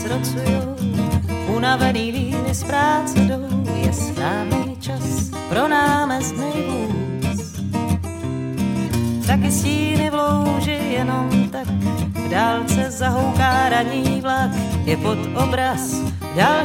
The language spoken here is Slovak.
zrocujou, unavený líny z práce jdou, je správný čas pro námestný vůz. Taky stíny v louži jenom tak, v dálce zahouká ranní vlak, je pod obraz